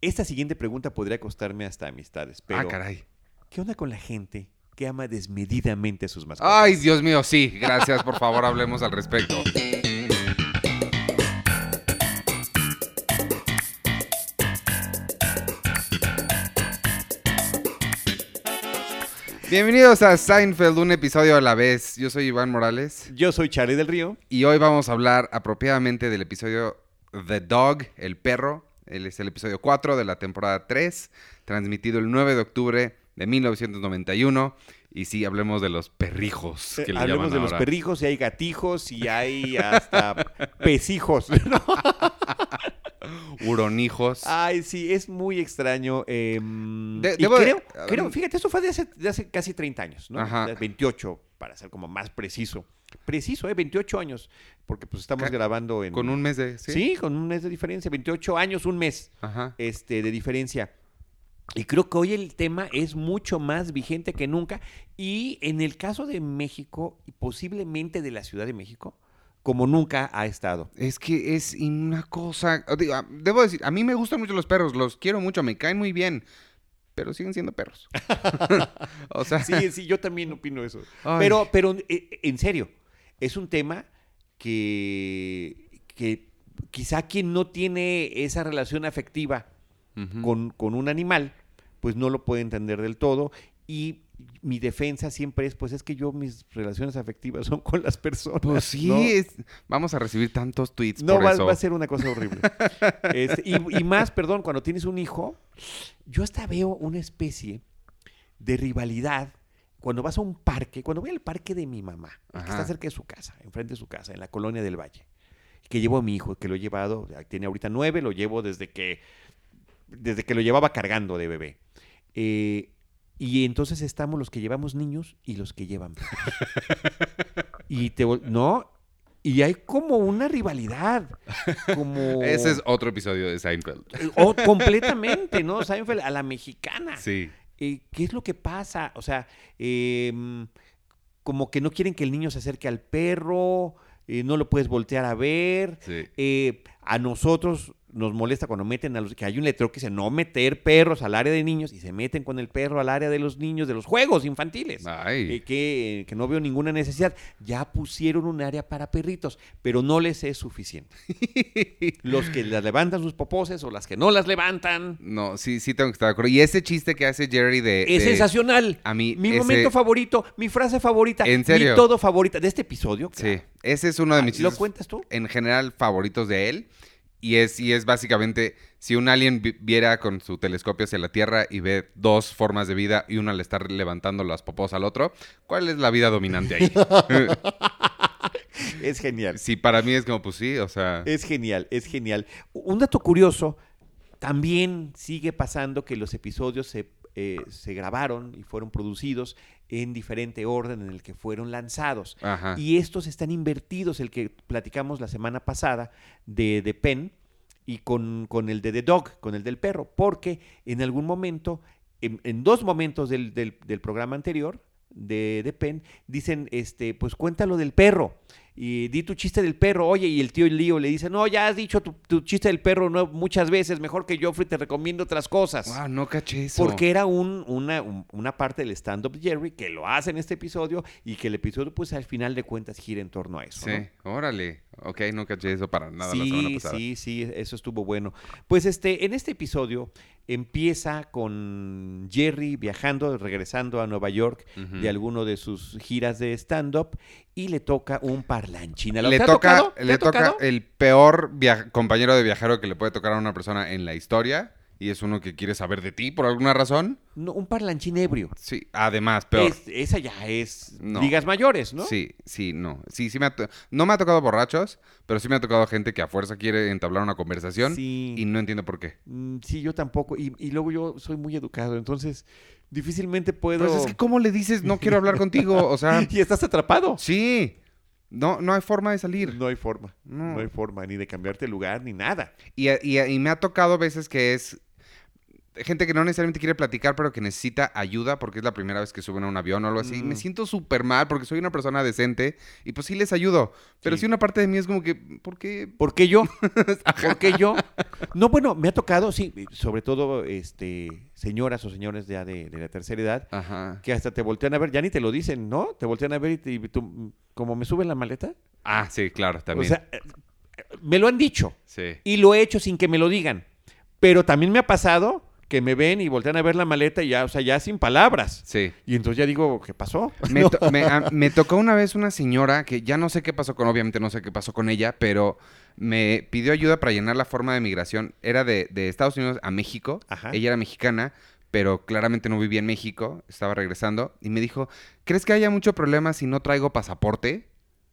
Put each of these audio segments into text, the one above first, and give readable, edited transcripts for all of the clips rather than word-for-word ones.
Esta siguiente pregunta podría costarme hasta amistades, pero caray. ¿qué onda con la gente que ama desmedidamente a sus mascotas? Ay, Dios mío, sí. Gracias, por favor, hablemos al respecto. Bienvenidos a Seinfeld, un episodio a la vez. Yo soy Iván Morales. Yo soy Charlie del Río. Y hoy vamos a hablar apropiadamente del episodio The Dog, el perro. Él es el episodio 4 de la temporada 3, transmitido el 9 de octubre de 1991. Y sí, hablemos de los perrijos. Que le Hablemos llaman de los ahora. perrijos, y hay gatijos, y hay hasta pesijos. Huronijos. Ay, sí, es muy extraño. Y debo de- creo, fíjate, eso fue de hace casi 30 años, ¿no? Ajá. De 28, para ser como más preciso. Preciso, 28 años, porque pues estamos grabando en... Con un mes de... Sí, con un mes de diferencia, 28 años, un mes Ajá. de diferencia. Y creo que hoy el tema es mucho más vigente que nunca. Y en el caso de México, y posiblemente de la Ciudad de México, como nunca ha estado. Es que es una cosa... Debo decir, a mí me gustan mucho los perros, los quiero mucho, me caen muy bien, pero siguen siendo perros. O sea... Sí, yo también opino eso. Ay. Pero en serio, es un tema que quizá quien no tiene esa relación afectiva Ujú. con un animal, pues no lo puede entender del todo. Y mi defensa siempre es, pues es que mis relaciones afectivas son con las personas. Pues sí, ¿no? vamos a recibir tantos tweets No, por eso. va a ser una cosa horrible. Y más, perdón, cuando tienes un hijo, yo hasta veo una especie de rivalidad. Cuando vas a un parque, cuando voy al parque de mi mamá, que Ajá. está cerca de su casa, enfrente de su casa, en la Colonia del Valle, que llevo a mi hijo, que lo he llevado, tiene ahorita 9, lo llevo desde que lo llevaba cargando de bebé. Y entonces estamos los que llevamos niños y los que llevan perros. ¿No? Y hay como una rivalidad, como... Ese es otro episodio de Seinfeld. completamente, ¿no? Seinfeld a la mexicana. Sí. ¿Qué es lo que pasa? O sea, como que no quieren que el niño se acerque al perro, no lo puedes voltear a ver. Sí. A nosotros nos molesta cuando meten que hay un letrero que dice no meter perros al área de niños y se meten con el perro al área de los niños, de los juegos infantiles. Ay. Que no veo ninguna necesidad. Ya pusieron un área para perritos, pero no les es suficiente. Los que las levantan sus poposes o las que no las levantan. No, sí tengo que estar de acuerdo. Y ese chiste que hace Jerry Es sensacional. A mí, Mi momento favorito, mi frase favorita, ¿En serio? mi todo favorita de este episodio. Claro. Sí, ese es uno de mis ¿Lo chistes cuentas tú? en general favoritos de él. Y es básicamente, si un alien viera con su telescopio hacia la Tierra y ve dos formas de vida y una le está levantando las popos al otro, ¿cuál es la vida dominante ahí? Es genial. Sí, para mí es como, pues sí, o sea... Es genial, es genial. Un dato curioso, también sigue pasando que los episodios se grabaron y fueron producidos en diferente orden en el que fueron lanzados. Ajá. Y estos están invertidos, el que platicamos la semana pasada de Penn y con el de The Dog, con el del perro, porque en algún momento, en dos momentos del programa anterior de Penn, dicen, pues cuéntalo del perro. Y di tu chiste del perro, oye, y el tío Leo le dice, no, ya has dicho tu chiste del perro muchas veces, mejor que Joffrey te recomiendo otras cosas. Wow, no caché eso. Porque era una parte del stand-up de Jerry que lo hace en este episodio y que el episodio, pues al final de cuentas, gira en torno a eso. Sí, ¿no? órale. Ok, no caché eso para nada la semana pasada. Sí, eso estuvo bueno. Pues en este episodio empieza con Jerry viajando, regresando a Nueva York Ujú. de alguno de sus giras de stand-up y le toca un parlanchín. Le ¿Te ha toca tocado? ¿Te ha tocado? el peor compañero de viajero que le puede tocar a una persona en la historia. Y es uno que quiere saber de ti por alguna razón. No, un parlanchín ebrio. Sí, además, peor. Esa ya es No. ligas mayores, ¿no? Sí, no. Sí, no me ha tocado borrachos, pero sí me ha tocado gente que a fuerza quiere entablar una conversación Sí. y no entiendo por qué. Sí, yo tampoco. Y luego yo soy muy educado, entonces difícilmente puedo... Pues es que ¿cómo le dices no quiero hablar contigo? O sea, Y estás atrapado. sí. No hay forma de salir. No hay forma. No. No hay forma ni de cambiarte de lugar ni nada. Y me ha tocado veces que es gente que no necesariamente quiere platicar, pero que necesita ayuda porque es la primera vez que suben a un avión o algo así. Me siento súper mal porque soy una persona decente y pues sí les ayudo. Pero sí una parte de mí es como que, ¿por qué? ¿Por qué yo? ¿Por qué yo? No, bueno, me ha tocado, sí, sobre todo señoras o señores ya de la tercera edad, Ajá. que hasta te voltean a ver, ya ni te lo dicen, ¿no? Te voltean a ver y tú, como me suben la maleta. Ah, sí, claro, también. O sea, me lo han dicho sí. y lo he hecho sin que me lo digan. Pero también me ha pasado que me ven y voltean a ver la maleta y ya, o sea, ya sin palabras. Sí. Y entonces ya digo, ¿qué pasó? Me tocó una vez una señora que ya no sé qué pasó obviamente no sé qué pasó con ella, pero me pidió ayuda para llenar la forma de migración. Era de Estados Unidos a México. Ajá. Ella era mexicana, pero claramente no vivía en México. Estaba regresando. Y me dijo, ¿crees que haya mucho problema si no traigo pasaporte?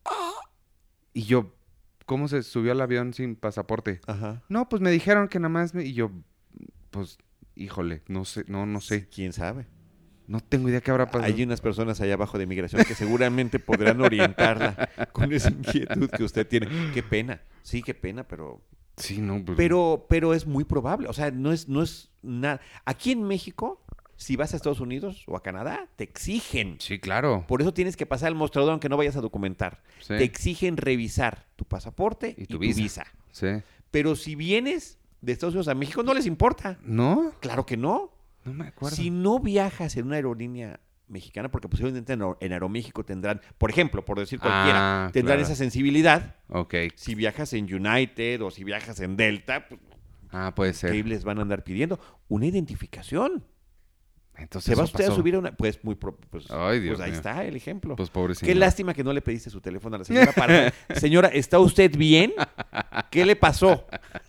Y yo, ¿cómo se subió al avión sin pasaporte? Ajá. No, pues me dijeron que nada más... Y yo, pues, híjole, no sé, no sé. ¿Quién sabe? No tengo idea qué habrá pasado. Hay unas personas allá abajo de migración que seguramente podrán orientarla con esa inquietud que usted tiene. Qué pena, sí, qué pena, pero Sí, no, pues... pero es muy probable. O sea, no es nada. Aquí en México, si vas a Estados Unidos o a Canadá, te exigen. Sí, claro. Por eso tienes que pasar el mostrador aunque no vayas a documentar. Sí. Te exigen revisar tu pasaporte y tu visa. Sí. Pero si vienes de Estados Unidos a México, no les importa. ¿No? Claro que no. No me acuerdo. Si no viajas en una aerolínea mexicana, porque posiblemente en Aeroméxico tendrán, por ejemplo, por decir cualquiera, tendrán claro. esa sensibilidad. Ok. Si viajas en United o si viajas en Delta, pues, Puede ser. ¿qué les van a andar pidiendo? Una identificación. Entonces ¿Se va eso usted a pasó. subir a una? Pues Ay, Dios pues ahí mío. está el ejemplo. Pues pobre Qué señora. lástima que no le pediste su teléfono a la señora para... Señora, ¿está usted bien? ¿Qué le pasó?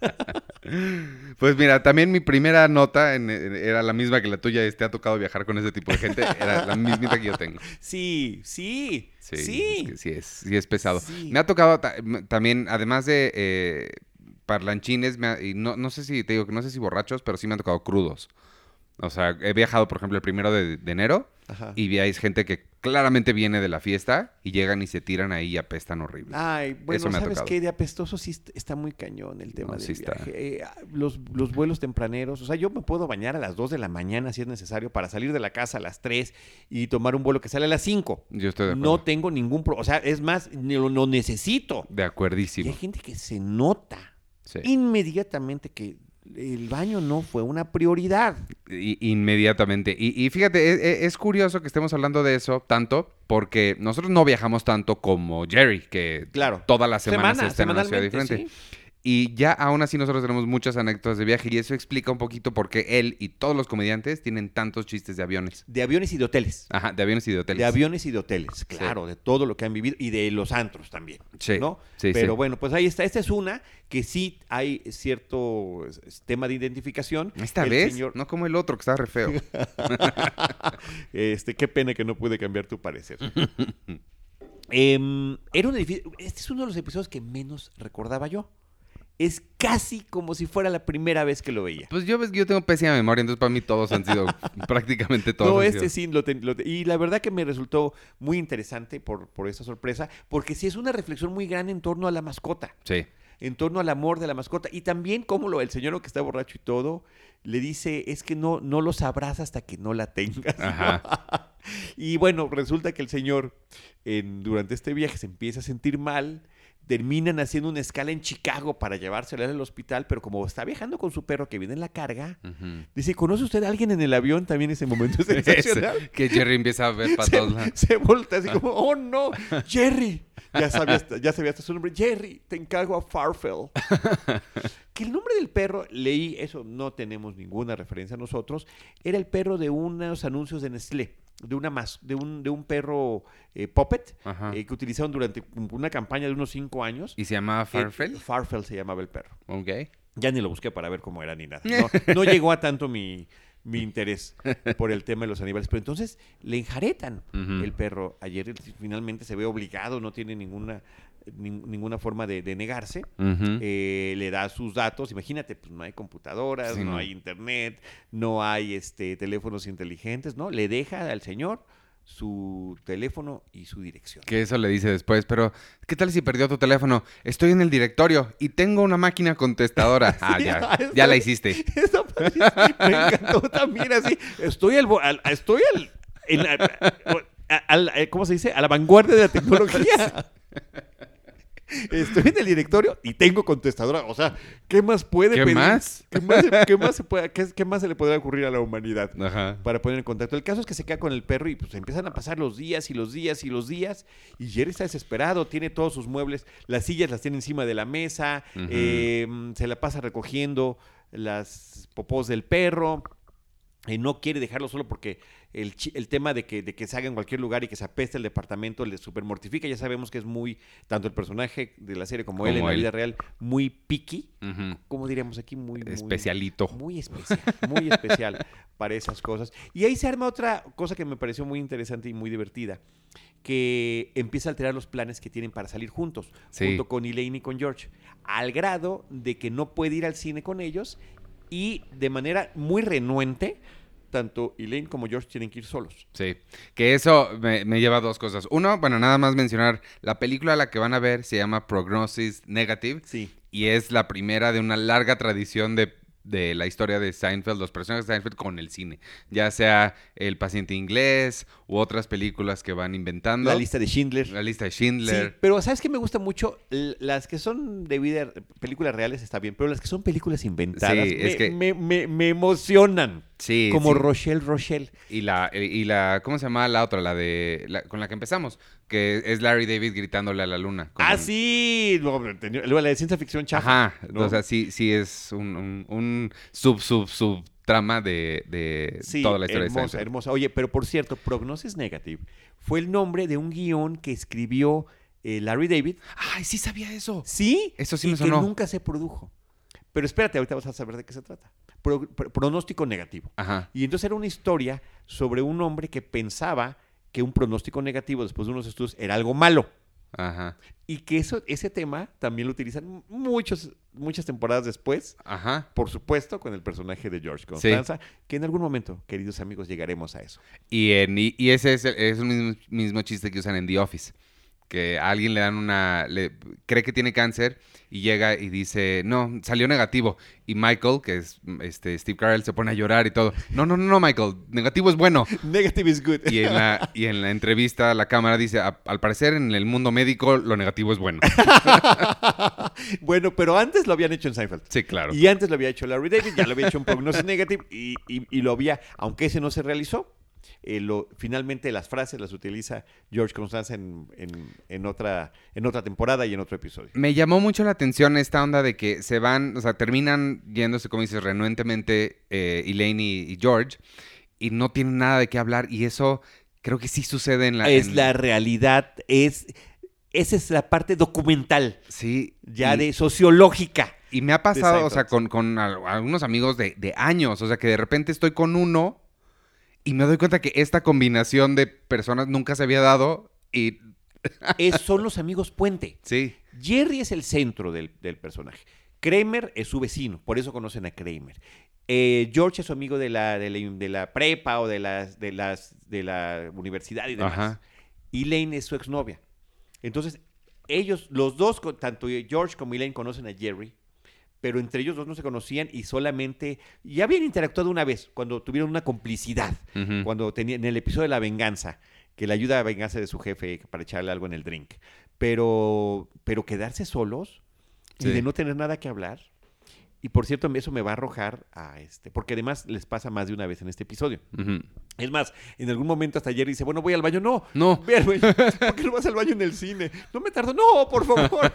Pues mira, también mi primera nota era la misma que la tuya. Te ha tocado viajar con ese tipo de gente. Era la mismita que yo tengo. Sí. Es que sí es pesado. Sí. Me ha tocado también, además de parlanchines, y no sé si, te digo que no sé si borrachos, pero sí me han tocado crudos. O sea, he viajado, por ejemplo, el 1 de enero Ajá. y veáis gente que claramente viene de la fiesta y llegan y se tiran ahí y apestan horrible. Ay, bueno, Eso me ha ¿sabes tocado. qué? De apestoso sí está muy cañón el tema No, del sí está. viaje. Los vuelos tempraneros, o sea, yo me puedo bañar a las 2 de la mañana si es necesario para salir de la casa a las 3 y tomar un vuelo que sale a las 5. Yo estoy de acuerdo. No tengo ningún problema, o sea, es más, lo necesito. De Y acuerdísimo. hay gente que se nota Sí. inmediatamente que el baño no fue una prioridad. Inmediatamente. Y fíjate, es curioso que estemos hablando de eso tanto, porque nosotros no viajamos tanto como Jerry, que Claro. todas las semanas está en una ciudad semanalmente, diferente. sí. Y ya aún así nosotros tenemos muchas anécdotas de viaje y eso explica un poquito por qué él y todos los comediantes tienen tantos chistes de aviones. De aviones y de hoteles. Ajá, de aviones y de hoteles. De aviones y de hoteles, claro, de todo lo que han vivido y de los antros también, Sí, ¿no? sí, Pero sí. bueno, pues ahí está. Esta es una que sí hay cierto tema de identificación. ¿Esta El vez? señor- No como el otro, que estaba re feo. Qué pena que no pude cambiar tu parecer. Era un edificio. Este es uno de los episodios que menos recordaba yo. Es casi como si fuera la primera vez que lo veía. Pues yo tengo pésima memoria, entonces para mí todos han sido, prácticamente todos. No, han este sido. sí y la verdad que me resultó muy interesante por esa sorpresa, porque sí es una reflexión muy grande en torno a la mascota, Sí. en torno al amor de la mascota, y también como el señor que está borracho y todo, le dice, es que no lo sabrás hasta que no la tengas. Ajá. Y bueno, resulta que el señor durante este viaje se empieza a sentir mal, terminan haciendo una escala en Chicago para llevárselo al hospital, pero como está viajando con su perro que viene en la carga, Ujú. dice, ¿conoce usted a alguien en el avión? También ese momento es sensacional. Que Jerry empieza a ver para todos lados. Se voltea así como, oh no, Jerry. Ya sabía hasta su nombre. Jerry, te encargo a Farfel. Que el nombre del perro, leí, eso no tenemos ninguna referencia nosotros, era el perro de unos anuncios de Nestlé, de un perro puppet Ajá. que utilizaron durante una campaña de unos 5 años. ¿Y se llamaba Farfel? Farfel se llamaba el perro. Ok. Ya ni lo busqué para ver cómo era ni nada. No llegó a tanto mi interés por el tema de los animales. Pero entonces le enjaretan Ujú. el perro ayer. Finalmente se ve obligado, no tiene ninguna forma de negarse. Ujú. Le da sus datos. Imagínate, pues no hay computadoras, Sí, no no. hay internet, no hay teléfonos inteligentes, ¿no? Le deja al señor su teléfono y su dirección. Que eso le dice después, pero ¿qué tal si perdió tu teléfono? Estoy en el directorio y tengo una máquina contestadora. Sí, Ya la hiciste. Eso me encantó también así. ¿Cómo se dice? A la vanguardia de la tecnología. Estoy en el directorio y tengo contestadora. O sea, ¿qué más puede ¿Qué pedir? más? ¿Qué más se le podría ocurrir a la humanidad Ajá. para poner en contacto? El caso es que se queda con el perro y pues empiezan a pasar los días y los días y los días. Y Jerry está desesperado, tiene todos sus muebles, las sillas las tiene encima de la mesa, se la pasa recogiendo las popós del perro. No quiere dejarlo solo porque el tema de que se haga en cualquier lugar y que se apeste el departamento le super mortifica. Ya sabemos que es muy, tanto el personaje de la serie como él en la vida real, muy picky. ¿Cómo diríamos aquí? Muy especialito. Muy especial para esas cosas. Y ahí se arma otra cosa que me pareció muy interesante y muy divertida, que empieza a alterar los planes que tienen para salir juntos, junto con Elaine y con George, al grado de que no puede ir al cine con ellos y de manera muy renuente, tanto Elaine como George tienen que ir solos. Sí, que eso me lleva a dos cosas. Uno, bueno, nada más mencionar, la película a la que van a ver se llama Prognosis Negative. Sí. Y es la primera de una larga tradición de la historia de Seinfeld, los personajes de Seinfeld con el cine. Ya sea El paciente inglés u otras películas que van inventando. La lista de Schindler. Sí, pero ¿sabes qué me gusta mucho? Las que son de películas reales está bien, pero las que son películas inventadas me emocionan. Sí, como sí. Rochelle. Y la ¿cómo se llama la otra? Con la que empezamos, que es Larry David gritándole a la luna. Sí, la de ciencia ficción chafa. Ajá, ¿no? O sea, sí es un subtrama de toda la historia de Seinfeld. Hermosa. Oye, pero por cierto, Prognosis Negative fue el nombre de un guión que escribió Larry David. Ay, sí sabía eso. Sí, eso sí me sonó. Que nunca se produjo. Pero espérate, ahorita vas a saber de qué se trata. Pronóstico negativo. Ajá. Y entonces era una historia sobre un hombre que pensaba que un pronóstico negativo después de unos estudios era algo malo. Ajá. Y que ese tema también lo utilizan muchas temporadas después. Ajá. Por supuesto, con el personaje de George Costanza, sí. Que en algún momento, queridos amigos, llegaremos a eso. Y ese es el mismo chiste que usan en The Office. Que a alguien le dan cree que tiene cáncer y llega y dice, no, salió negativo. Y Michael, que es Steve Carell, se pone a llorar y todo. No, Michael, negativo es bueno. Negative is good. Y en la entrevista la cámara dice, al parecer en el mundo médico lo negativo es bueno. Bueno, pero antes lo habían hecho en Seinfeld. Sí, claro. Y antes lo había hecho Larry David, ya lo había hecho en Prognosis Negative y lo había, aunque ese no se realizó, finalmente las frases las utiliza George Costanza en otra temporada y en otro episodio. Me llamó mucho la atención esta onda de que se van, o sea, terminan yéndose, como dices, renuentemente Elaine y George, y no tienen nada de qué hablar, y eso creo que sí sucede en la... la realidad, esa es la parte documental. Sí. Ya de sociológica. Y me ha pasado, o sea, con algunos amigos de años, o sea, que de repente estoy con uno y me doy cuenta que esta combinación de personas nunca se había dado y... Son los amigos puente. Sí. Jerry es el centro del personaje. Kramer es su vecino, por eso conocen a Kramer. George es su amigo de la prepa o de la universidad y demás. Ajá. Elaine es su exnovia. Entonces, ellos, los dos, tanto George como Elaine, conocen a Jerry, pero entre ellos dos no se conocían y solamente... Ya habían interactuado una vez, cuando tuvieron una complicidad, cuando en el episodio de La Venganza, que le ayuda a vengarse de su jefe para echarle algo en el drink. Pero quedarse solos y de no tener nada que hablar. Y por cierto, eso me va a arrojar porque además les pasa más de una vez en este episodio. Es más, en algún momento hasta Jerry dice, bueno, voy al baño. No. Ve al baño. ¿Por qué no vas al baño en el cine? No me tardo. No, por favor.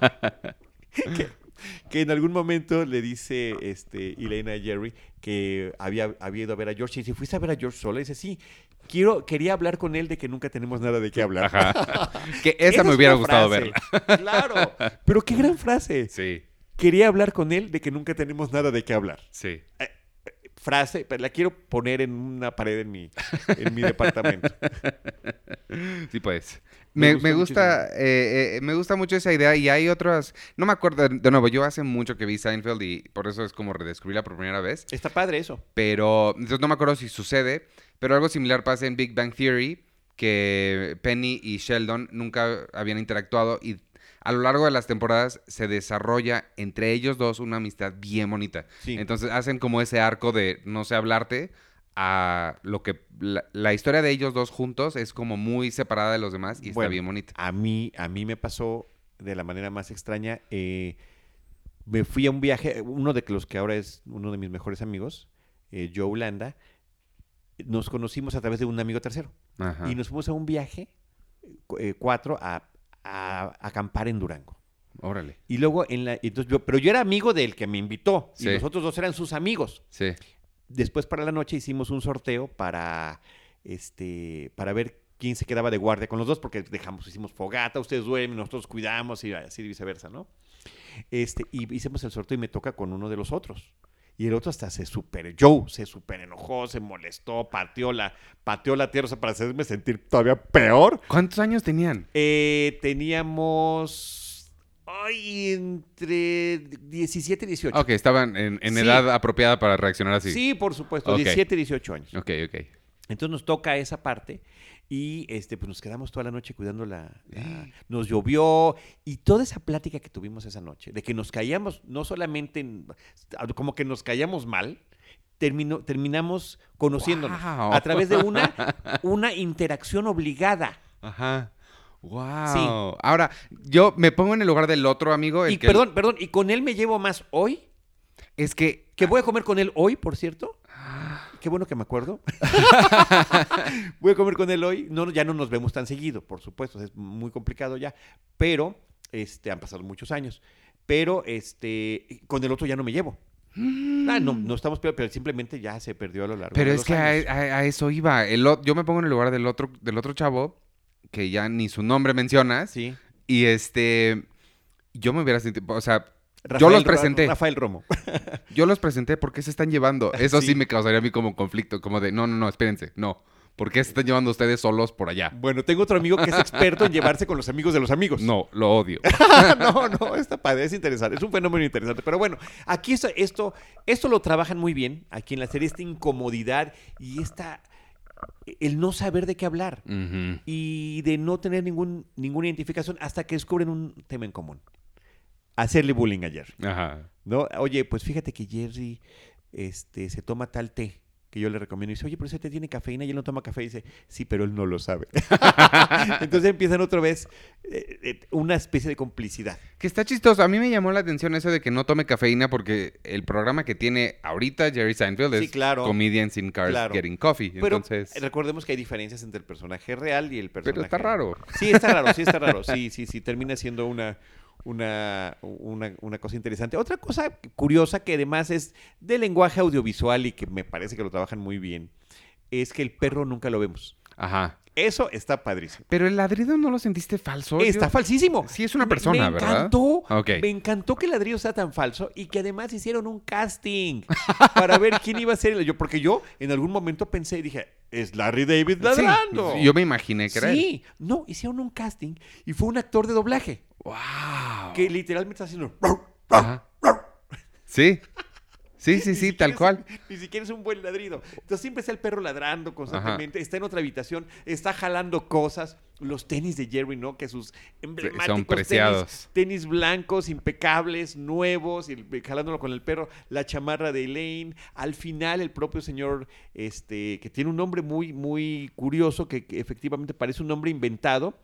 que en algún momento le dice Elaine a Jerry que había ido a ver a George. Y dice, ¿fuiste a ver a George sola? Y dice, sí, quería hablar con él de que nunca tenemos nada de qué hablar. Ajá. Que esa me hubiera gustado verla. Claro, pero qué gran frase. Sí. Quería hablar con él de que nunca tenemos nada de qué hablar. Sí. Frase, pero la quiero poner en una pared en mi departamento. Sí, pues. Me gusta mucho esa idea y hay otras... No me acuerdo, de nuevo, yo hace mucho que vi Seinfeld y por eso es como redescubrirla por primera vez. Está padre eso. Pero, entonces no me acuerdo si sucede, pero algo similar pasa en Big Bang Theory, que Penny y Sheldon nunca habían interactuado y a lo largo de las temporadas se desarrolla entre ellos dos una amistad bien bonita. Sí. Entonces hacen como ese arco de no sé hablarte a lo que la historia de ellos dos juntos es como muy separada de los demás y está bien bonita. A mí me pasó de la manera más extraña. Me fui a un viaje, uno de los que ahora es uno de mis mejores amigos, Joe Landa, nos conocimos a través de un amigo tercero. Ajá. Y nos fuimos a un viaje, 4, a acampar en Durango. Órale. Y luego, entonces pero yo era amigo del que me invitó, Sí. y los otros 2 eran sus amigos. Sí. Después, para la noche, hicimos un sorteo para ver quién se quedaba de guardia con los dos, porque hicimos fogata, ustedes duermen, nosotros cuidamos, y así viceversa, ¿no? Y hicimos el sorteo y me toca con uno de los otros. Y el otro hasta se super enojó, se molestó, pateó la tierra, o sea, para hacerme sentir todavía peor. ¿Cuántos años tenían? Teníamos entre 17 y 18. Ok, estaban en Sí. edad apropiada para reaccionar así. Sí, por supuesto, Ok. 17 y 18 años. Ok. Entonces nos toca esa parte y pues nos quedamos toda la noche cuidando nos llovió y toda esa plática que tuvimos esa noche, de que nos caíamos, no solamente como que nos caíamos mal, terminamos conociéndonos Wow. a través de una interacción obligada. Ajá. Wow. Sí. Ahora, yo me pongo en el lugar del otro amigo. Y perdón, y con él me llevo más hoy, Es que... que voy a comer con él hoy, por cierto. Qué bueno que me acuerdo. Voy a comer con él hoy. No, ya no nos vemos tan seguido, por supuesto. Es muy complicado ya. Pero, han pasado muchos años. Pero, con el otro ya no me llevo. No estamos peor, pero simplemente ya se perdió a lo largo Pero de es los que años. a eso iba. Yo me pongo en el lugar del otro chavo, que ya ni su nombre mencionas. Sí. Y yo me hubiera sentido, o sea, yo los presenté. Rafael Romo. Yo los presenté, ¿por qué se están llevando? Eso Sí. sí me causaría a mí como conflicto, como de, no, espérense, no. ¿Por qué se están llevando ustedes solos por allá? Bueno, tengo otro amigo que es experto en llevarse con los amigos de los amigos. No, lo odio. No, está padre, es interesante, es un fenómeno interesante. Pero bueno, aquí esto lo trabajan muy bien, aquí en la serie, esta incomodidad y el no saber de qué hablar Ujú. y de no tener ninguna identificación hasta que descubren un tema en común. Hacerle bullying a Jerry, Ajá. ¿no? Oye, pues fíjate que Jerry se toma tal té que yo le recomiendo. Y dice, oye, pero ese té tiene cafeína y él no toma café. Y dice, sí, pero él no lo sabe. Entonces empiezan otra vez una especie de complicidad. Que está chistoso. A mí me llamó la atención eso de que no tome cafeína porque el programa que tiene ahorita Jerry Seinfeld Sí, es claro. Comedians in Cars Claro. Getting Coffee. Pero Entonces, recordemos que hay diferencias entre el personaje real y el personaje... pero está raro. Sí, está raro. Sí, termina siendo una cosa interesante. Otra cosa curiosa que además es de lenguaje audiovisual y que me parece que lo trabajan muy bien, es que el perro nunca lo vemos. Ajá. Eso está padrísimo. Pero el ladrido no lo sentiste falso. Está falsísimo. Sí, es una persona, me ¿verdad? encantó. Ok. Me encantó que el ladrillo sea tan falso y que además hicieron un casting para ver quién iba a ser porque yo en algún momento pensé y dije, es Larry David ladrando. Sí, yo me imaginé que era él. Sí, no, hicieron un casting y fue un actor de doblaje ¡Wow! que literalmente está haciendo... Ajá. Sí. Sí, Ni tal siquiera cual. Ni siquiera es un buen ladrido. Entonces siempre está el perro ladrando constantemente, está en otra habitación, está jalando cosas. Los tenis de Jerry, ¿no? Que sus emblemáticos Son preciados. tenis blancos, impecables, nuevos, y jalándolo con el perro. La chamarra de Elaine. Al final, el propio señor, que tiene un nombre muy, muy curioso, que efectivamente parece un nombre inventado.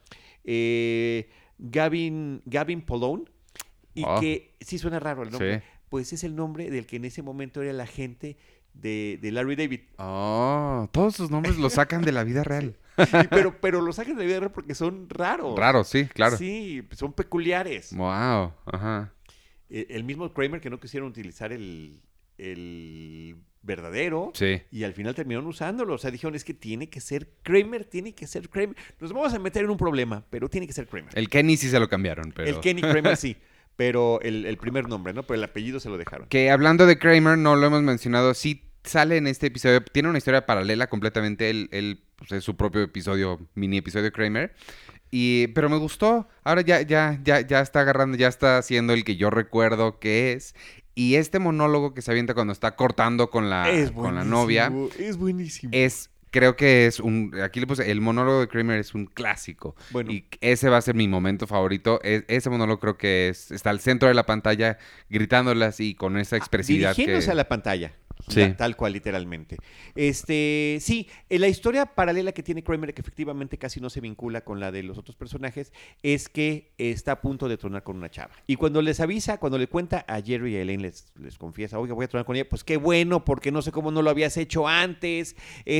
Gavin Polone. Y que sí suena raro el nombre. Sí. Pues es el nombre del que en ese momento era el agente de Larry David. Oh, todos sus nombres los sacan de la vida real. Pero los sacan de la vida real porque son raros. Raros, sí, claro. Sí, son peculiares. Wow, ajá. El mismo Kramer que no quisieron utilizar el verdadero. Sí. Y al final terminaron usándolo. O sea, dijeron, es que tiene que ser Kramer. Nos vamos a meter en un problema, pero tiene que ser Kramer. El Kenny sí se lo cambiaron, pero... El Kenny Kramer sí. Pero el primer nombre, ¿no? Pero el apellido se lo dejaron. Que hablando de Kramer, no lo hemos mencionado, sí sale en este episodio, tiene una historia paralela completamente, él pues, es su propio episodio, mini episodio Kramer, pero me gustó, ahora ya está agarrando, ya está haciendo el que yo recuerdo que es, y este monólogo que se avienta cuando está cortando con la novia, Es buenísimo. es creo que aquí le puse, el monólogo de Kramer es un clásico. Bueno. Y ese va a ser mi momento favorito. Ese monólogo creo que está al centro de la pantalla, gritándolas y con esa expresividad Dirigiéndose que... a la pantalla. Sí. Tal cual, literalmente. Sí, la historia paralela que tiene Kramer, que efectivamente casi no se vincula con la de los otros personajes, es que está a punto de tronar con una chava. Y cuando les avisa, cuando le cuenta a Jerry y a Elaine, les confiesa, oiga, voy a tronar con ella, pues qué bueno, porque no sé cómo no lo habías hecho antes,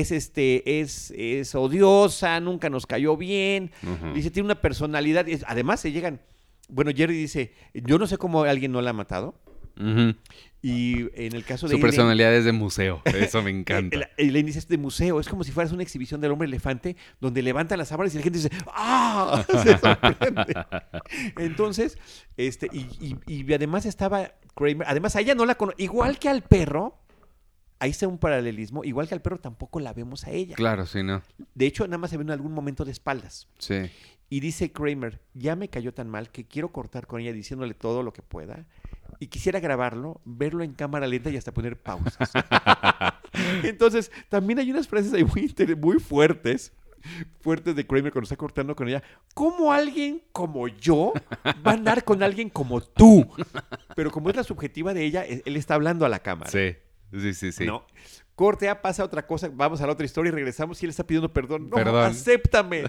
es odiosa, nunca nos cayó bien. Ujú. Dice, tiene una personalidad. Además, se llegan. Bueno, Jerry dice, yo no sé cómo alguien no la ha matado. Ujú. Y en el caso de Su Elaine, personalidad es de museo. Eso me encanta. Elaine dice, es de museo, es como si fueras una exhibición del hombre elefante donde levantan las sábanas y la gente dice, ¡ah! Se sorprende. Entonces, y además estaba Kramer, además a ella no la conoce, igual que al perro, ahí está un paralelismo, igual que al perro tampoco la vemos a ella. Claro, sí, ¿no? De hecho, nada más se ve en algún momento de espaldas. Sí. Y dice Kramer, ya me cayó tan mal que quiero cortar con ella diciéndole todo lo que pueda y quisiera grabarlo, verlo en cámara lenta y hasta poner pausas. Entonces, también hay unas frases ahí muy fuertes de Kramer cuando está cortando con ella. ¿Cómo alguien como yo va a andar con alguien como tú? Pero como es la subjetiva de ella, él está hablando a la cámara. Sí, sí. ¿No? Corte A, pasa otra cosa, vamos a la otra historia y regresamos y él está pidiendo perdón. No, Perdón. acéptame.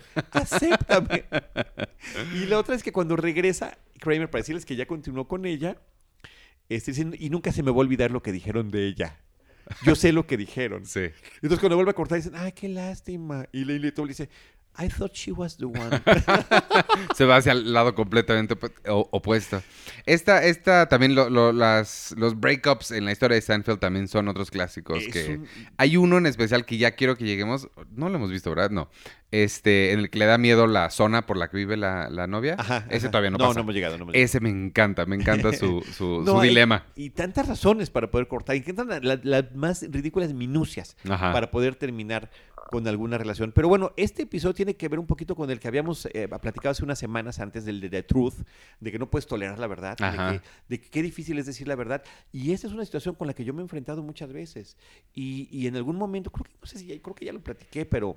Y la otra es que cuando regresa Kramer para decirles que ya continuó con ella, diciendo, y nunca se me va a olvidar lo que dijeron de ella. Yo sé lo que dijeron. Sí. Entonces cuando vuelve a cortar dicen, ay, qué lástima. Y Lily Tom le dice, I thought she was the one. Se va hacia el lado completamente opuesto. Esta también los breakups en la historia de Seinfeld también son otros clásicos. Hay uno en especial que ya quiero que lleguemos. No lo hemos visto, ¿verdad? No. En el que le da miedo la zona por la que vive la novia. Ese todavía no pasa. No hemos llegado. Ese me encanta su No, dilema. Y tantas razones para poder cortar. Y las más ridículas minucias para poder terminar con alguna relación. Pero bueno, este episodio tiene que ver un poquito con el que habíamos platicado hace unas semanas antes, del de The Truth, de que no puedes tolerar la verdad, de que qué difícil es decir la verdad. Y esa es una situación con la que yo me he enfrentado muchas veces. Y en algún momento, creo que ya lo platiqué, pero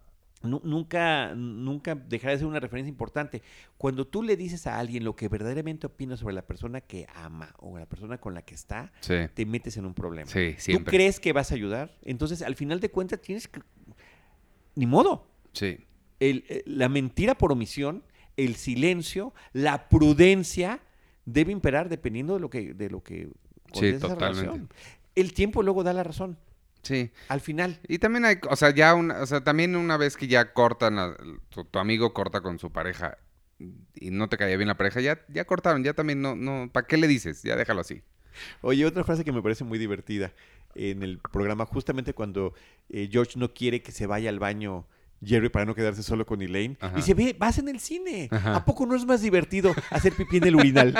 nunca dejará de ser una referencia importante. Cuando tú le dices a alguien lo que verdaderamente opinas sobre la persona que ama o la persona con la que está, Sí. te metes en un problema. Sí, ¿Tú siempre. crees que vas a ayudar? Entonces, al final de cuentas, tienes que... Ni modo. Sí. La mentira por omisión, el silencio, la prudencia debe imperar dependiendo de lo que Sí, conlleva esa totalmente. relación. El tiempo luego da la razón. Sí. Al final. Y también hay, también una vez que ya cortan, tu amigo corta con su pareja y no te caía bien la pareja, ya cortaron, ya también no, ¿para qué le dices? Ya déjalo así. Oye, otra frase que me parece muy divertida en el programa, justamente cuando George no quiere que se vaya al baño Jerry para no quedarse solo con Elaine, Ajá. dice, ve, vas en el cine, Ajá. ¿a poco no es más divertido hacer pipí en el urinal?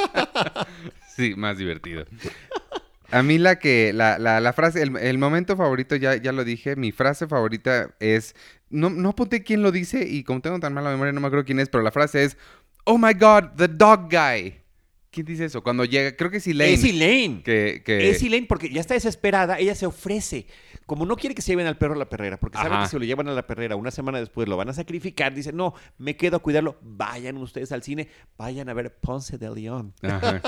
Sí, más divertido. A mí la frase, el momento favorito, ya lo dije, mi frase favorita es, no apunté quién lo dice y como tengo tan mala memoria no me acuerdo quién es, pero la frase es, oh my God, the dog guy. ¿Quién dice eso? Cuando llega, creo que es Elaine. Es Elaine. Que... Es Elaine porque ya está desesperada, ella se ofrece. Como no quiere que se lleven al perro a la perrera, porque sabe Ajá. que si lo llevan a la perrera una semana después lo van a sacrificar, dice, no, me quedo a cuidarlo, vayan ustedes al cine, vayan a ver Ponce de León. Ajá.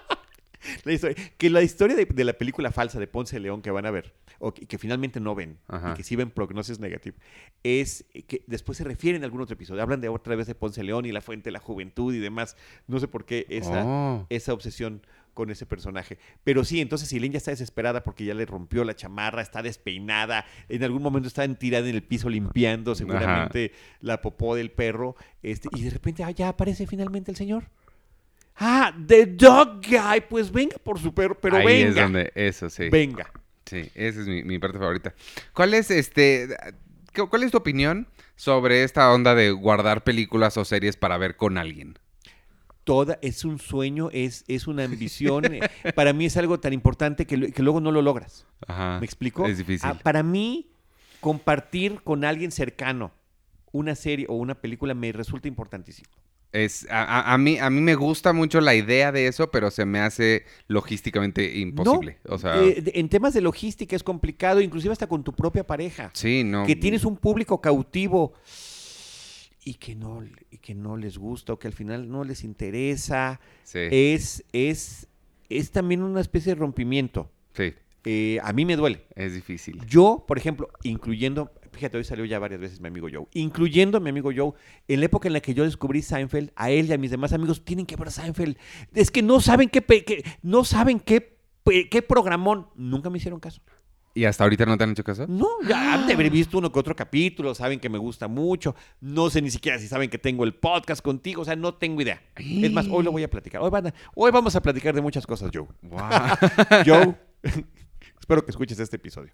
La historia de la película falsa de Ponce de León que van a ver, o que finalmente no ven, Ajá. y que sí ven Prognosis Negative, es que después se refieren a algún otro episodio, hablan de otra vez de Ponce de León y la fuente de la juventud y demás. No sé por qué esa obsesión con ese personaje. Pero sí, entonces Elaine ya está desesperada porque ya le rompió la chamarra, está despeinada, en algún momento está tirada en el piso limpiando seguramente la popó del perro, y de repente ya aparece finalmente el señor. Ah, The Dog Guy, pues venga por su perro, pero ahí venga. Es donde, eso sí. Venga. Sí, esa es mi parte favorita. ¿Cuál es tu opinión sobre esta onda de guardar películas o series para ver con alguien? Es un sueño, es una ambición. Para mí es algo tan importante que luego no lo logras. Ajá. ¿Me explico? Es difícil. Para mí, compartir con alguien cercano una serie o una película me resulta importantísimo. A mí me gusta mucho la idea de eso, pero se me hace logísticamente imposible. No, O sea, en temas de logística es complicado, inclusive hasta con tu propia pareja. sí, no. Que tienes un público cautivo y que no les gusta o que al final no les interesa. Sí, Es también una especie de rompimiento. sí, A mí me duele. es difícil. Yo, por ejemplo, fíjate, hoy salió ya varias veces mi amigo Joe, incluyendo a mi amigo Joe, en la época en la que yo descubrí Seinfeld, a él y a mis demás amigos, tienen que ver Seinfeld. Es que no saben qué programón. Nunca me hicieron caso. ¿Y hasta ahorita no te han hecho caso? No, ya han de haber visto uno que otro capítulo, saben que me gusta mucho, no sé ni siquiera si saben que tengo el podcast contigo, o sea, no tengo idea. Es más, hoy lo voy a platicar. Hoy vamos a platicar de muchas cosas, Joe. Wow. Joe, espero que escuches este episodio.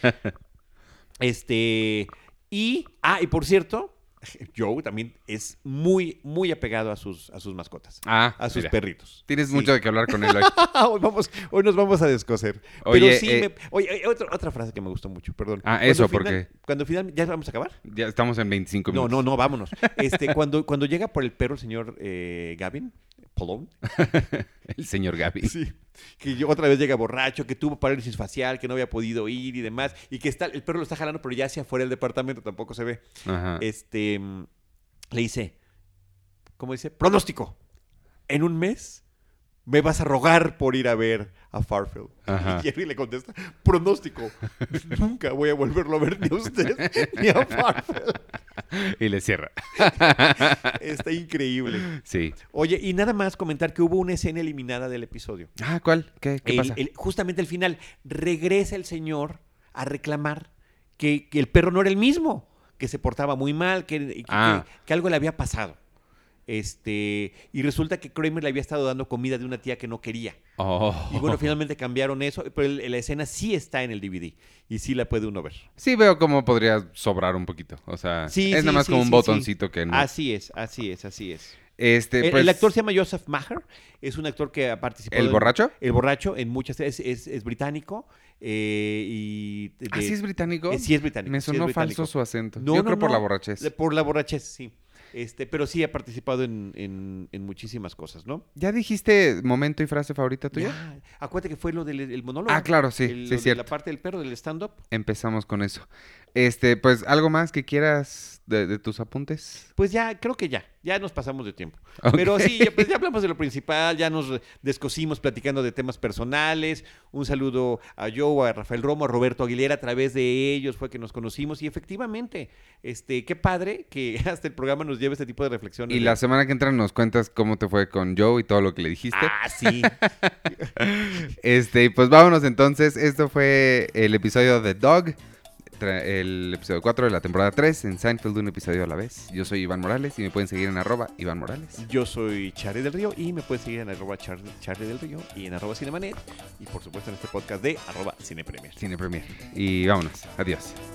Y por cierto, Joe también es muy, muy apegado a sus mascotas, a sus mira, perritos. Tienes Sí. mucho de qué hablar con él hoy. Hoy nos vamos a descoser. Oye, Pero sí, otra frase que me gustó mucho, perdón. Porque Cuando ¿ya vamos a acabar? ya estamos en 25 minutos. No, vámonos. Cuando llega por el perro el señor Gavin, Polón. El señor Gaby. Sí. Que otra vez llega borracho, que tuvo parálisis facial, que no había podido ir y demás, y que el perro lo está jalando, pero ya hacia afuera del departamento tampoco se ve. Ajá. Le dice, ¿cómo dice? Pronóstico. En un mes me vas a rogar por ir a ver a Farfield. Ajá. Y Jerry le contesta, pronóstico. Nunca voy a volverlo a ver ni a usted ni a Farfield. Y le cierra. Está increíble. Sí. Oye, y nada más comentar que hubo una escena eliminada del episodio. ¿Cuál? ¿Qué pasa? Justamente al final, regresa el señor a reclamar que el perro no era el mismo, que se portaba muy mal, que algo le había pasado. Y resulta que Kramer le había estado dando comida de una tía que no quería. Oh. Y bueno, finalmente cambiaron eso, pero la escena sí está en el DVD y sí la puede uno ver. Sí veo cómo podría sobrar un poquito. O sea, nada más como un botoncito que no. Así es. Pues, El actor se llama Joseph Maher, es un actor que ha participado. ¿El borracho? El borracho, en muchas. Es británico. ¿Sí es británico? Sí es británico. Me sí es sonó británico. falso su acento. No, Yo creo por la borrachez. Por la borrachez, sí. Pero sí ha participado en muchísimas cosas, ¿no? ¿Ya dijiste momento y frase favorita tuya? Ya, acuérdate que fue lo del monólogo. Claro, sí, sí, cierto. La parte del perro, del stand-up. Empezamos con eso. Pues, ¿algo más que quieras de tus apuntes? Pues ya, creo que ya nos pasamos de tiempo. Ok. Pero sí, ya hablamos de lo principal, ya nos descosimos platicando de temas personales. Un saludo a Joe, a Rafael Romo, a Roberto Aguilera, a través de ellos fue que nos conocimos. Y efectivamente, qué padre que hasta el programa nos lleve este tipo de reflexiones. Y la semana que entra nos cuentas cómo te fue con Joe y todo lo que le dijiste. Sí. Pues vámonos entonces. Esto fue el episodio de Dog. El episodio 4 de la temporada 3 en Seinfeld, un episodio a la vez. Yo soy Iván Morales y me pueden seguir en @IvánMorales. Yo soy Charlie del Río y me pueden seguir en @Charlie del Río y en @Cinemanet y por supuesto en este podcast de @Cinepremier. Cine Premier. Y vámonos. Adiós.